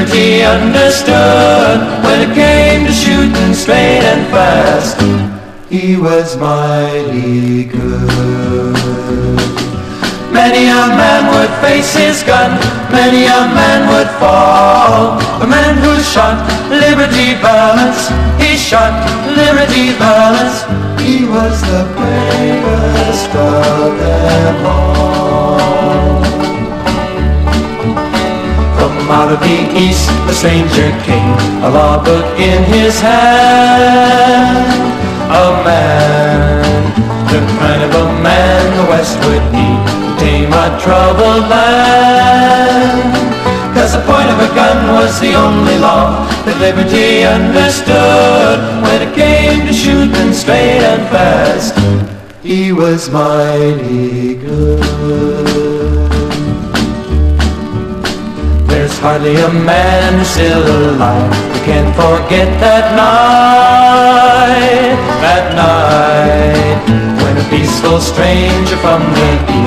liberty understood. When it came to shooting straight and fast, he was mighty good. Many a man would face his gun, many a man would fall. A man who shot Liberty Valance, he shot Liberty Valance. He was the bravest of them all. From out of the east a stranger came, a law book in his hand. A man, the kind of a man the West would need to tame a troubled land. 'Cause the point of a gun was the only law that liberty understood. When it came to shooting straight and fast, he was mighty good. There's hardly a man still alive who can forget that night, when a peaceful stranger from the east